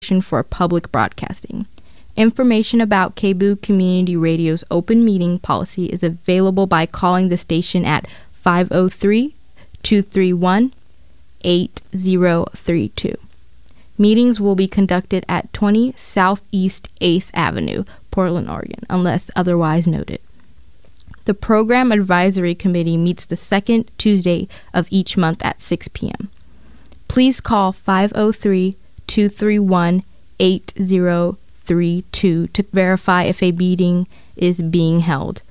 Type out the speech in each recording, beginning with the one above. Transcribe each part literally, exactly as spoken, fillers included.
for Public Broadcasting. Information about K B O O Community Radio's open meeting policy is available by calling the station at five oh three, two three one, eight oh three two. Meetings will be conducted at twenty Southeast eighth Avenue, Portland, Oregon, unless otherwise noted. The Program Advisory Committee meets the second Tuesday of each month at six p.m. Please call five oh three, two three one, eight oh three two to verify if a meeting is being held.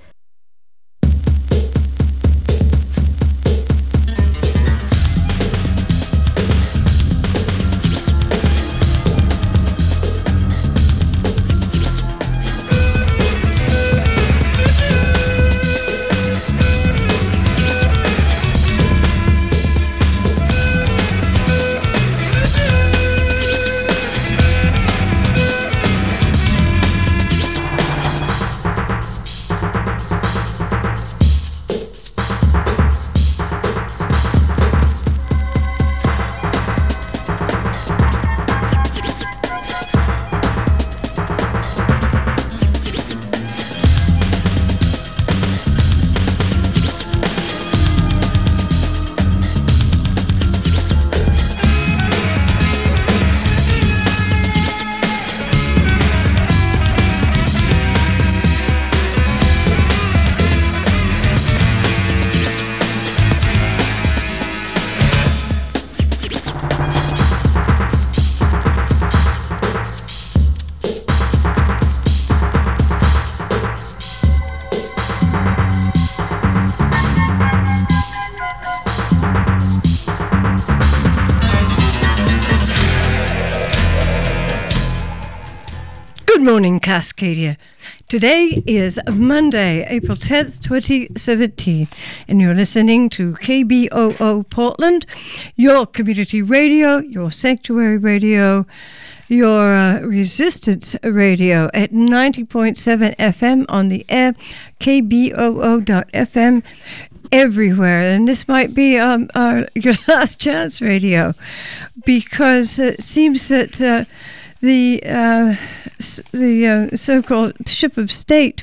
Good morning, Cascadia. Today is Monday, April tenth, twenty seventeen, and you're listening to K B O O Portland, your community radio, your sanctuary radio, your uh, resistance radio at ninety point seven F M on the air, K B O O dot F M, everywhere. And this might be um, our, your last chance radio, because it seems that uh, the uh, the uh, so-called ship of state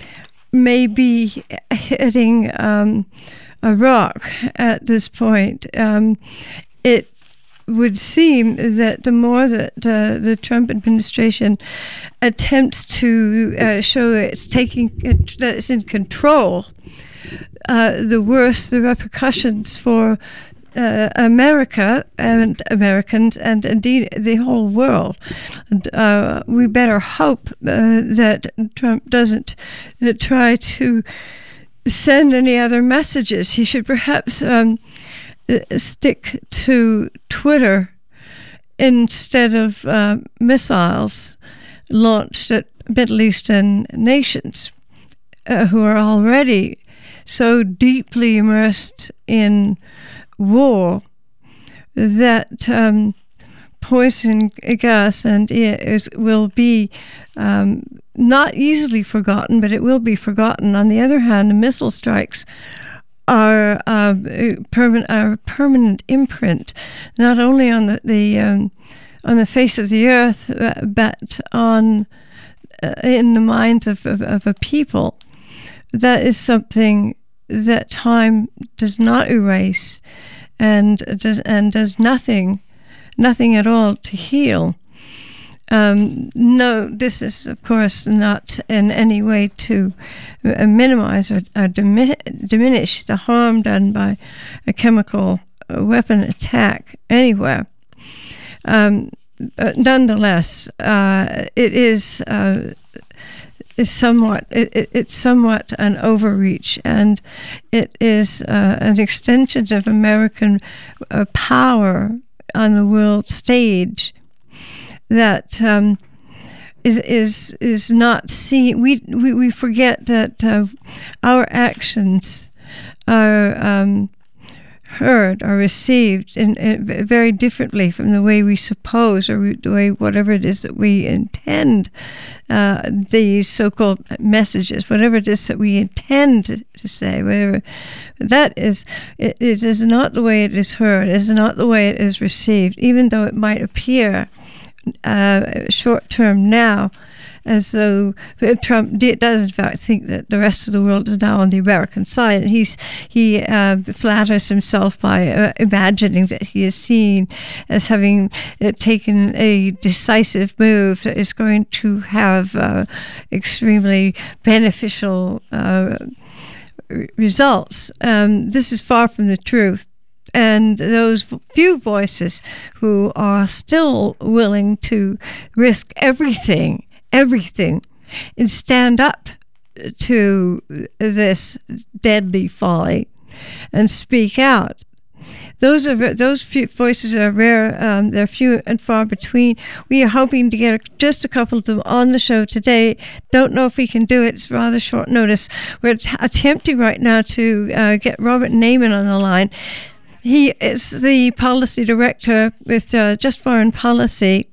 may be hitting um, a rock at this point. Um, it would seem that the more that uh, the Trump administration attempts to uh, show that it's taking it, that it's in control, uh, the worse the repercussions for Uh, America and Americans, and indeed the whole world. And uh, we better hope uh, that Trump doesn't uh, try to send any other messages. He should perhaps um, uh, stick to Twitter instead of uh, missiles launched at Middle Eastern nations uh, who are already so deeply immersed in war that um, poison gas and is, will be um, not easily forgotten, but it will be forgotten. On the other hand, the missile strikes are, uh, permanent, are a permanent imprint, not only on the, the um, on the face of the earth, uh, but on uh, in the minds of, of, of a people. That is something that time does not erase, and does and does nothing, nothing at all to heal. Um, no, this is of course not in any way to uh, minimize or, or dimi- diminish the harm done by a chemical weapon attack anywhere. Um, but nonetheless, uh, it is. Uh, is somewhat it, it, it's somewhat an overreach, and it is uh, an extension of American uh, power on the world stage that um, is is is not seen. We we, we forget that uh, our actions are um, heard or received in, in very differently from the way we suppose, or we, the way whatever it is that we intend uh, these so-called messages, whatever it is that we intend to, to say, whatever that is, it, it is not the way it is heard, it is not the way it is received, even though it might appear uh, short term now, as though Trump does in fact think that the rest of the world is now on the American side. And he's, he uh, flatters himself by uh, imagining that he is seen as having uh, taken a decisive move that is going to have uh, extremely beneficial uh, results. Um, this is far from the truth. And those few voices who are still willing to risk everything everything and stand up to this deadly folly and speak out. Those are those few voices are rare. Um, they're few and far between. We are hoping to get a, just a couple of them on the show today. Don't know if we can do it. It's rather short notice. We're t- attempting right now to uh, get Robert Naiman on the line. He is the policy director with uh, Just Foreign Policy.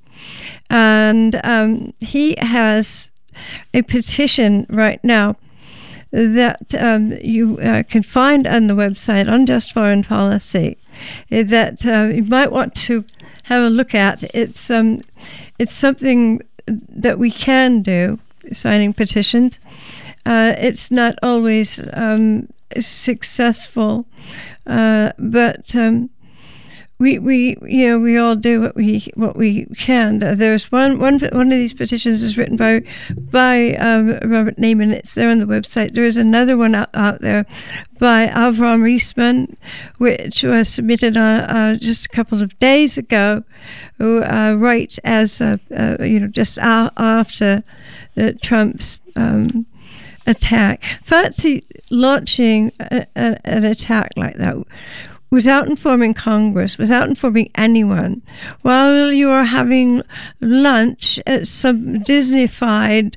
And um, he has a petition right now that um, you uh, can find on the website on Just Foreign Policy that uh, you might want to have a look at. It's um, it's something that we can do, signing petitions. Uh, it's not always um, successful, uh, but um, We, we, you know, we all do what we what we can. Uh, there's one, one, one of these petitions is written by, by um, Robert Naiman. It's there on the website. There is another one out, out there by Avram Reisman, which was submitted uh, uh, just a couple of days ago, uh, right as uh, uh, you know, just a- after uh, Trump's um, attack. Fancy launching a, a, an attack like that without informing Congress, without informing anyone, while you are having lunch at some Disney-fied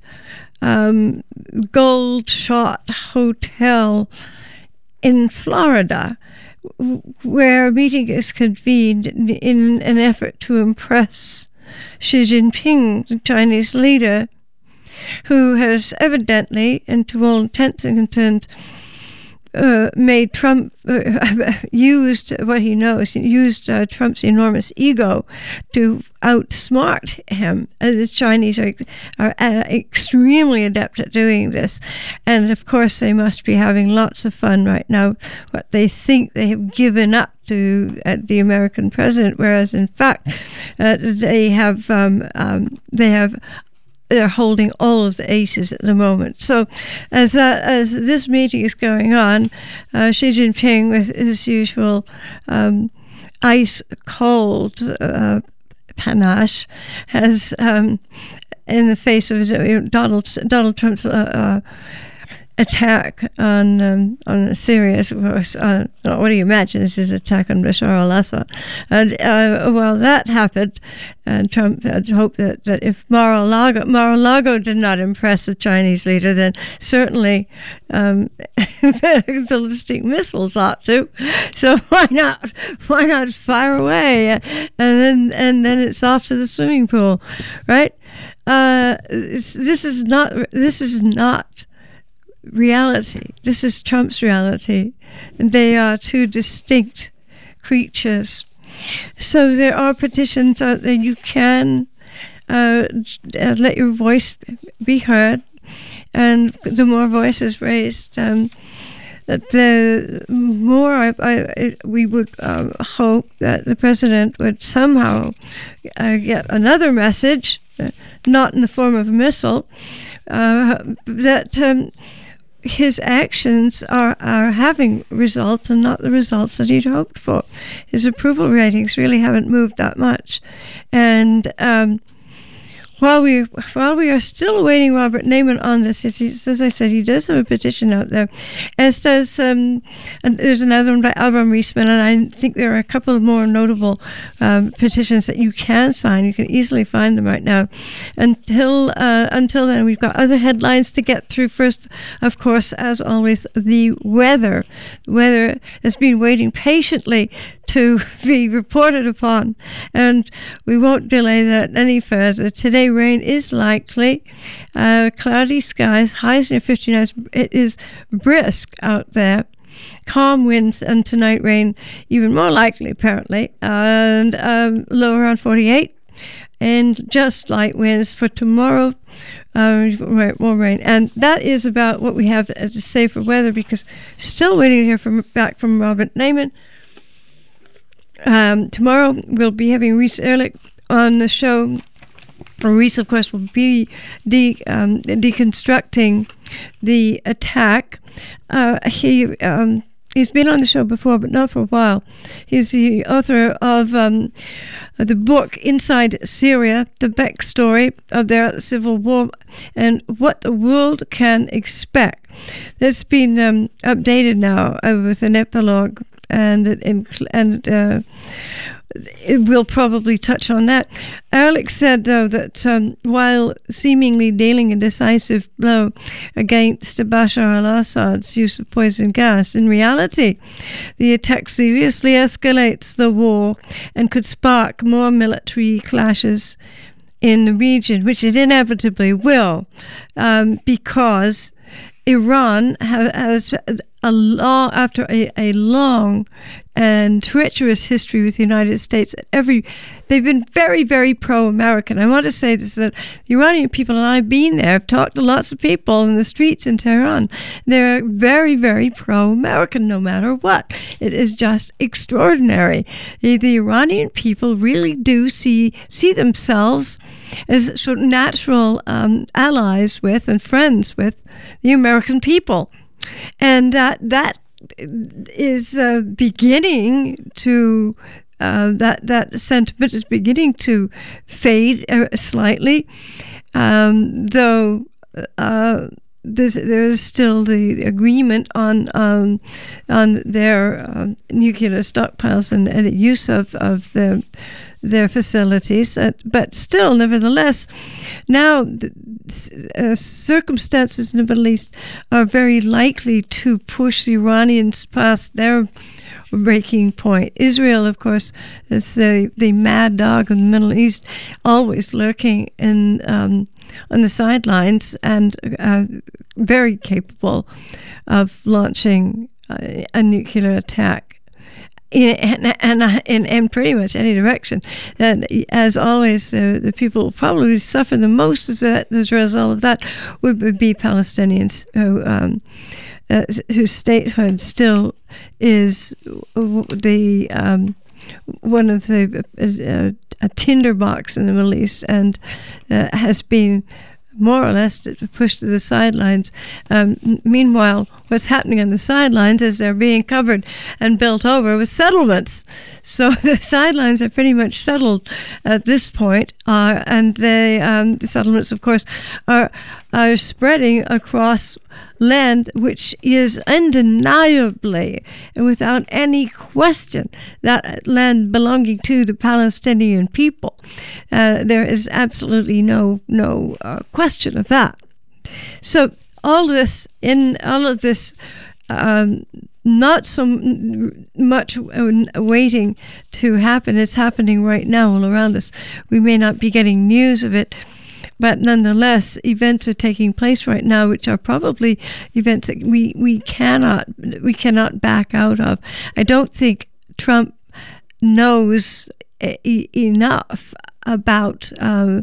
um, gold shot hotel in Florida, where a meeting is convened in an effort to impress Xi Jinping, the Chinese leader, who has evidently, and to all intents and concerns, Uh, made Trump, uh, used what he knows, used uh, Trump's enormous ego to outsmart him. And the Chinese are, are uh, extremely adept at doing this. And of course, they must be having lots of fun right now, what they think they have given up to uh, the American president, whereas in fact, uh, they have, um, um, they have they're holding all of the aces at the moment. So as that, as this meeting is going on, uh, Xi Jinping, with his usual um, ice-cold uh, panache, has, um, in the face of uh, Donald Donald Trump's uh, uh, attack on um, on a serious, uh, what do you imagine? This is an attack on Bashar al-Assad. And uh, while that happened, and Trump had hoped that, that if Mar-a-Lago, Mar-a-Lago did not impress the Chinese leader, then certainly um, ballistic missiles ought to. So why not? Why not fire away? And then and then it's off to the swimming pool, right? Uh, this is not. This is not. reality. This is Trump's reality, and they are two distinct creatures. So there are petitions out there. You can uh, let your voice be heard, and the more voices raised, um, the more I, I, we would uh, hope that the president would somehow uh, get another message, uh, not in the form of a missile, uh, that um, his actions are, are having results and not the results that he'd hoped for. His approval ratings really haven't moved that much. And um, while we while we are still awaiting Robert Naiman on this, as I said, he does have a petition out there, as does, um, and there's another one by Avram Reisman, and I think there are a couple of more notable um, petitions that you can sign. You can easily find them right now. Until uh, until then, we've got other headlines to get through. First, of course, as always, the weather. The weather has been waiting patiently to be reported upon, and we won't delay that any further. Today, rain is likely. Uh, cloudy skies, highs near fifty-nine. It is brisk out there. Calm winds, and tonight rain even more likely, apparently, and um, low around forty-eight. and just light winds. For tomorrow, uh, more rain. And that is about what we have to say for weather, because still waiting to hear from, back from Robert Naiman. Um, tomorrow we'll be having Reese Ehrlich on the show. Reese, of course, will be de- um, deconstructing the attack. Uh, he... Um, He's been on the show before, but not for a while. He's the author of um, the book Inside Syria, the backstory of their civil war and what the world can expect. That's been um, updated now uh, with an epilogue, and and, and uh, it will probably touch on that. Ehrlich said, though, that um, while seemingly dealing a decisive blow against Bashar al-Assad's use of poison gas, in reality, the attack seriously escalates the war and could spark more military clashes in the region, which it inevitably will, um, because Iran has a long, after a, a long and treacherous history with the United States. Every they've been very, very pro-American. I want to say this, that the Iranian people, and I've been there, I've talked to lots of people in the streets in Tehran. They're very, very pro-American, no matter what. It is just extraordinary. The, the Iranian people really do see see themselves as sort of natural um, allies with and friends with the American people. And uh, that is uh, beginning to, uh, that, that sentiment is beginning to fade uh, slightly, um, though uh, there's, there's still the agreement on um, on their uh, nuclear stockpiles and, and the use of, of the their facilities, uh, but still, nevertheless, now the, uh, circumstances in the Middle East are very likely to push the Iranians past their breaking point. Israel, of course, is the, the mad dog of the Middle East, always lurking in um, on the sidelines and uh, very capable of launching uh, a nuclear attack. In, and, and, in, in pretty much any direction. And as always, uh, the people who probably suffer the most as a, as a result of that would be Palestinians, who um, uh, whose statehood still is the um, one of the uh, a tinderbox in the Middle East, and uh, has been more or less pushed to the sidelines. Um, meanwhile, what's happening on the sidelines is they're being covered and built over with settlements. So the sidelines are pretty much settled at this point, uh, and they, um, the settlements, of course, are are spreading across land which is undeniably and without any question that land belonging to the Palestinian people. Uh, there is absolutely no no uh, question of that. So all this in all of this. Um, Not so much waiting to happen. It's happening right now all around us. We may not be getting news of it, but nonetheless, events are taking place right now, which are probably events that we, we cannot we cannot back out of. I don't think Trump knows e- enough about Uh,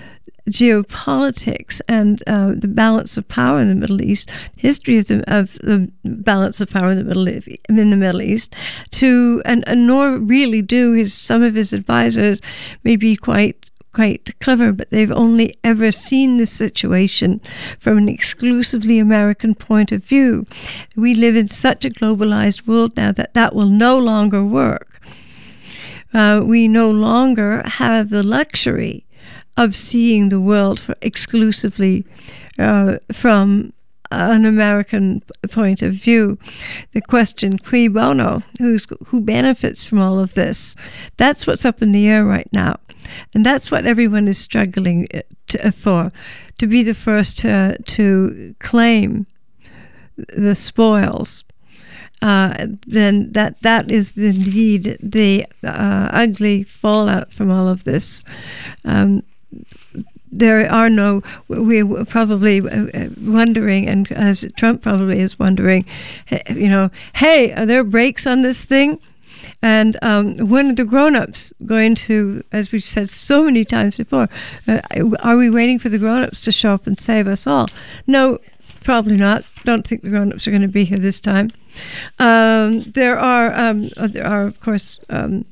geopolitics and uh, the balance of power in the Middle East, history of the, of the balance of power in the Middle East, in the Middle East, to and, and nor really do his some of his advisors may be quite quite clever, but they've only ever seen this situation from an exclusively American point of view. We live in such a globalized world now that that will no longer work. Uh, we no longer have the luxury of seeing the world for exclusively uh, from an American point of view. The question, cui bono, who's, who benefits from all of this? That's what's up in the air right now. And that's what everyone is struggling to, for, to be the first to, to claim the spoils. Uh, then that that is indeed the uh, ugly fallout from all of this. Um, There are no, we're probably wondering, and as Trump probably is wondering, you know, hey, are there brakes on this thing? And um, when are the grown-ups going to, as we've said so many times before, uh, are we waiting for the grown-ups to show up and save us all? No, probably not. Don't think the grown-ups are going to be here this time. Um, there are, um, there are, of course, um,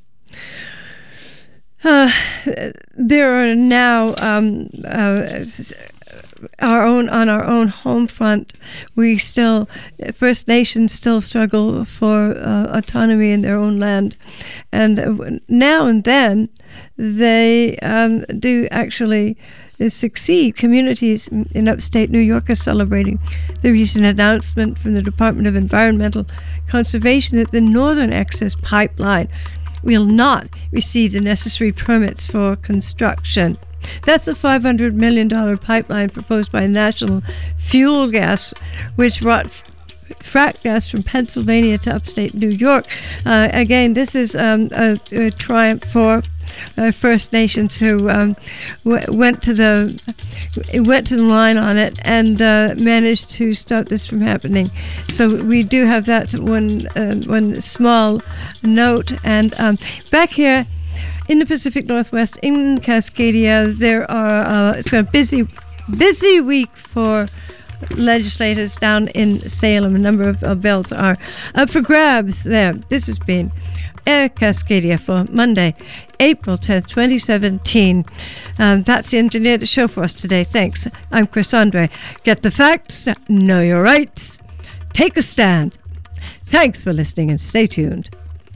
uh, there are now um, uh, our own on our own home front. We still, First Nations still struggle for uh, autonomy in their own land, and uh, now and then they um, do actually succeed. Communities in upstate New York are celebrating the recent announcement from the Department of Environmental Conservation that the Northern Access Pipeline will not receive the necessary permits for construction. That's a five hundred million dollars pipeline proposed by National Fuel Gas, which brought frack gas from Pennsylvania to upstate New York. Uh, again, this is um, a, a triumph for uh, First Nations who um, w- went to the went to the line on it and uh, managed to stop this from happening. So we do have that one uh, one small note. And um, back here in the Pacific Northwest, in Cascadia, there are uh, it's a busy busy week for legislators down in Salem. A number of uh, bills are up for grabs there. This has been Air Cascadia for Monday, April tenth, twenty seventeen. Um, that's the engineer the show for us today. Thanks. I'm Chris Andre. Get the facts, know your rights, take a stand. Thanks for listening and stay tuned.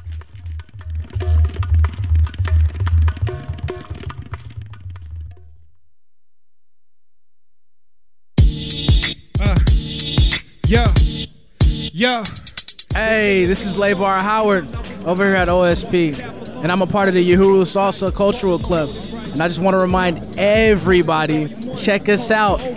Uh, yo, yo. Hey, this is LeVar Howard over here at O S P, and I'm a part of the Uhuru Salsa Cultural Club. And I just want to remind everybody, check us out.